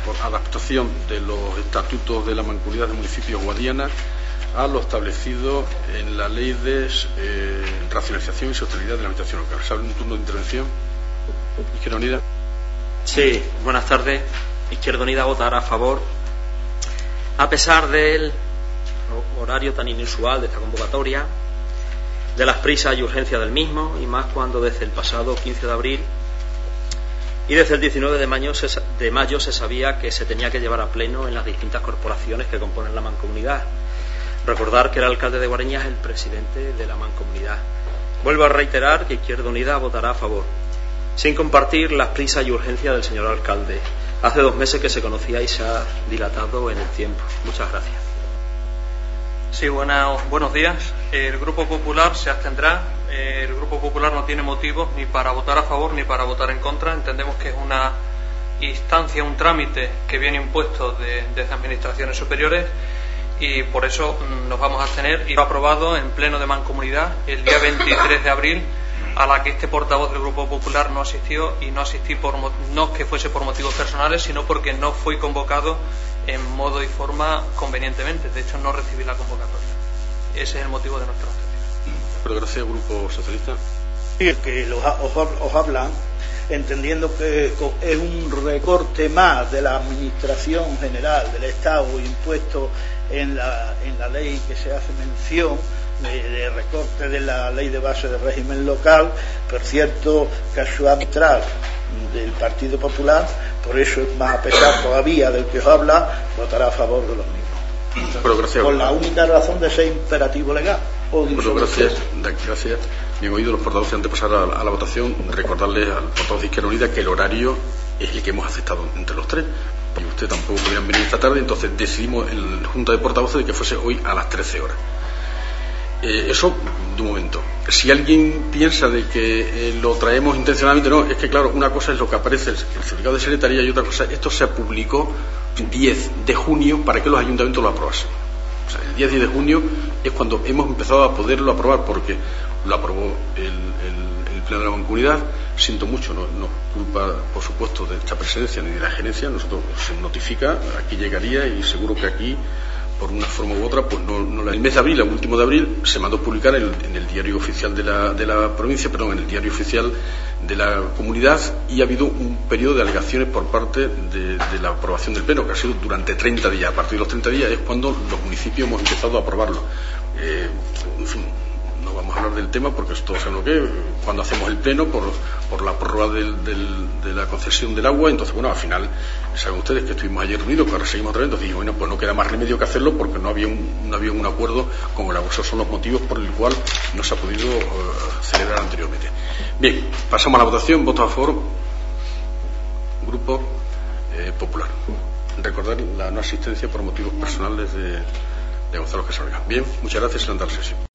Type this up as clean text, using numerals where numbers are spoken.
por adaptación de los estatutos de la Mancomunidad del municipio de Guadiana a lo establecido en la Ley de Racionalización y Sostenibilidad de la Administración Local. ¿Se abre un turno de intervención? Izquierda Unida. Sí, buenas tardes. Izquierda Unida votará a favor, a pesar del horario tan inusual de esta convocatoria, de las prisas y urgencias del mismo, y más cuando desde el pasado 15 de abril y desde el 19 de mayo se sabía que se tenía que llevar a pleno en las distintas corporaciones que componen la mancomunidad. Recordar que el alcalde de Guareña es el presidente de la mancomunidad. Vuelvo a reiterar que Izquierda Unida votará a favor, sin compartir las prisas y urgencias del señor alcalde. Hace 2 meses que se conocía y se ha dilatado en el tiempo. Muchas gracias. Sí, buenos días. El Grupo Popular se abstendrá. El Grupo Popular no tiene motivos ni para votar a favor ni para votar en contra. Entendemos que es una instancia, un trámite que viene impuesto desde administraciones superiores y por eso nos vamos a abstener. Y lo aprobado en pleno de Mancomunidad el día 23 de abril, a la que este portavoz del Grupo Popular no asistió, y no asistí no que fuese por motivos personales, sino porque no fui convocado en modo y forma convenientemente. De hecho, no recibí la convocatoria. Ese es el motivo de nuestra abstención. Pero gracias, Grupo Socialista. Sí, que os hablan entendiendo que es un recorte más de la administración general del Estado impuesto en la ley que se hace mención de recorte de la ley de base de régimen local. Por cierto, casualidad del Partido Popular, por eso es más a pesar todavía del que os habla, votará a favor de los mismos. Pero gracias. Por la única razón de ser imperativo legal. Pero gracias. Bien oído los portavoces. Antes de pasar a la votación, recordarles al portavoz de Izquierda Unida que el horario es el que hemos aceptado entre los tres. Y usted tampoco podrían venir esta tarde, entonces decidimos en la Junta de Portavoces de que fuese hoy a las 13 horas. Eso de un momento. Si alguien piensa de que lo traemos intencionalmente, no, es que claro, una cosa es lo que aparece en el certificado de secretaría y otra cosa, esto se publicó el 10 de junio para que los ayuntamientos lo aprobasen. O sea, el 10 de junio es cuando hemos empezado a poderlo aprobar, porque lo aprobó el Pleno de la Mancomunidad. Siento mucho, no es culpa, por supuesto, de esta presidencia ni de la gerencia. Nosotros se notifica, aquí llegaría y seguro que aquí, por una forma u otra, pues el mes de abril, el último de abril, se mandó publicar en el diario oficial de la provincia, perdón, en el diario oficial de la comunidad, y ha habido un periodo de alegaciones por parte de la aprobación del pleno, que ha sido durante 30 días. A partir de los 30 días es cuando los municipios hemos empezado a aprobarlo. En fin, no vamos a hablar del tema porque esto es lo que cuando hacemos el pleno por la prórroga de la concesión del agua. Entonces, bueno, al final saben ustedes que estuvimos ayer reunidos, que ahora seguimos otra vez. Entonces dijimos, bueno, pues no queda más remedio que hacerlo porque no había un acuerdo con el agua. Esos son los motivos por el cual no se ha podido celebrar anteriormente. Bien, pasamos a la votación. Voto a favor. Grupo Popular. Recordar la no asistencia por motivos personales de Gonzalo Quesalga. Bien, muchas gracias. Levantar la sesión.